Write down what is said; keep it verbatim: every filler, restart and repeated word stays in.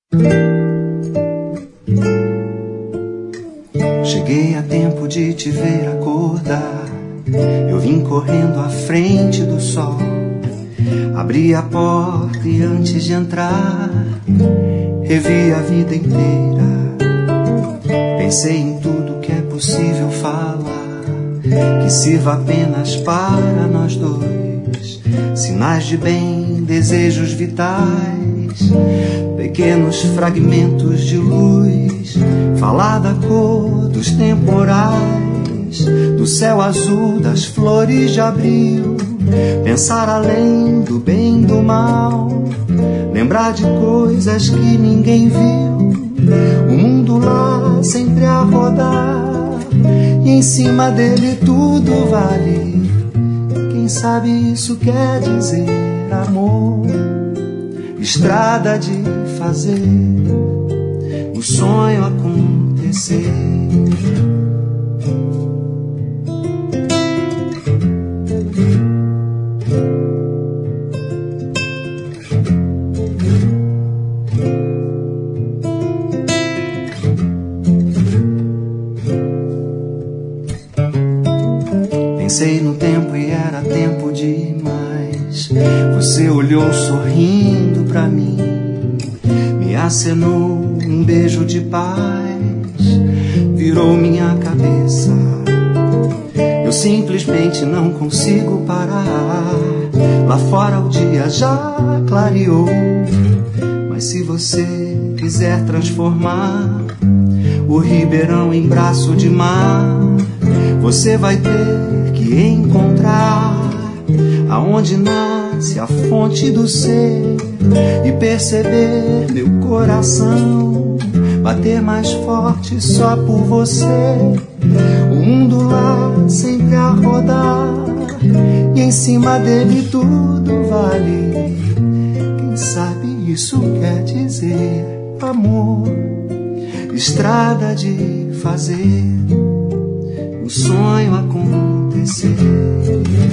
Cheguei a tempo de te ver acordar. Eu vim correndo à frente do sol. Abri a porta e antes de entrar, revi a vida inteira. Pensei em tudo que é possível falar, que sirva apenas para nós dois. Sinais de bem, desejos vitais, pequenos fragmentos de luz. Falar da cor dos temporais, do céu azul, das flores de abril. Pensar além do bem e do mal, lembrar de coisas que ninguém viu. O mundo lá sempre a rodar, e em cima dele tudo vale. Quem sabe isso quer dizer amor, estrada de fazer o sonho acontecer. Pensei no tempo e era tempo demais. Você olhou sorrindo pra mim, me acenou um beijo de paz, virou minha cabeça. Eu simplesmente não consigo parar. Lá fora o dia já clareou, mas se você quiser transformar o Ribeirão em braço de mar, você vai ter que encontrar aonde nasce a fonte do ser e perceber meu coração bater mais forte só por você. O mundo lá sempre a rodar, e em cima dele tudo vale. Quem sabe isso quer dizer amor, estrada de fazer o sonho acontecer.